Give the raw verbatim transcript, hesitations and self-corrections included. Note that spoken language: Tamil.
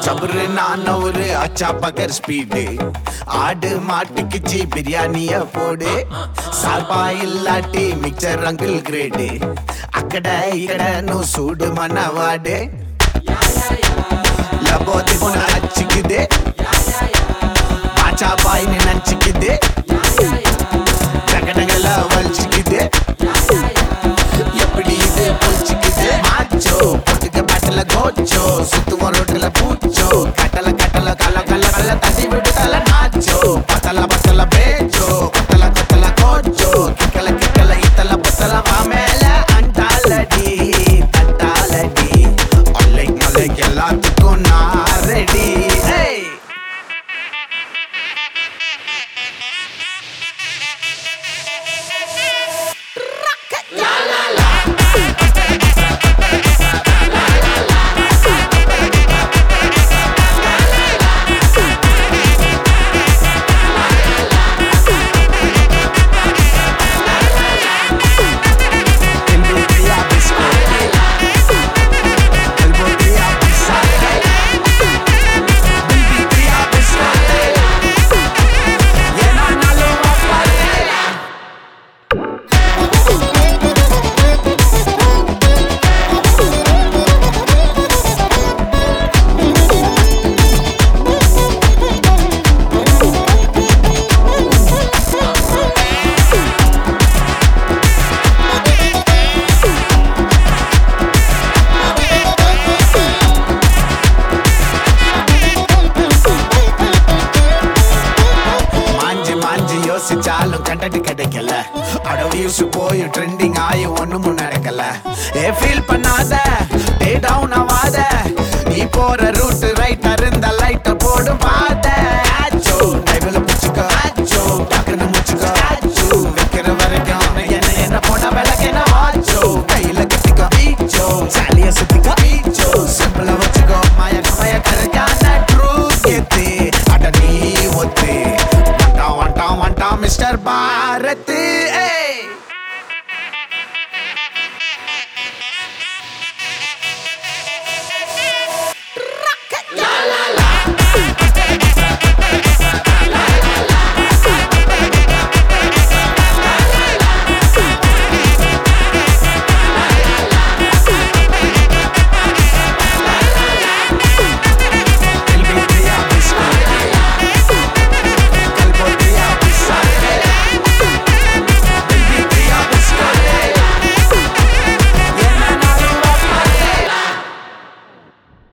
சபரு நான் ஒரு அச்சா பகர் ஸ்பீடு ஆடு மாட்டுக்குச்சி பிரியாணிய போடு சால்பா இல்லாட்டி மிக்சர் அங்கிள் கிரேடு అక్కడ ఇక్కడ నువ్వు సూడు మనవాడే లబోది మొన అచ్చికిదే బాచా బాయిని నంచికిదే డగడగల వల్చికిదే ఎప్పుడు ఇదే పొల్చికిదే మాచో పొట్టుక బట్టల గోచో సుత్తు మొరొట్టల పూచో కట్టల కట్టల కల కల కల తది విడుదల నాచో పతల పతల బేచో కొత్తల కొత్తల కోచో కిక్కల కిక్కల ఇతల బతల మామేల అంటాలడి తట్టాలడి ఒల్లై మొల్లై எல்லாத்துக்கும் நான் ரெடி யோசிச்சாலும் கண்டடி கிடைக்கல அட வியூஸ் போய் ட்ரெண்டிங் ஆயி ஒண்ணும் நடக்கல ஏ ஃபீல் பண்ணாத டே டவுன் ஆவாத நீ போற ரூட் ரைட் இருந்தா லைட்ட போடும் பாத ஆச்சோ டைவல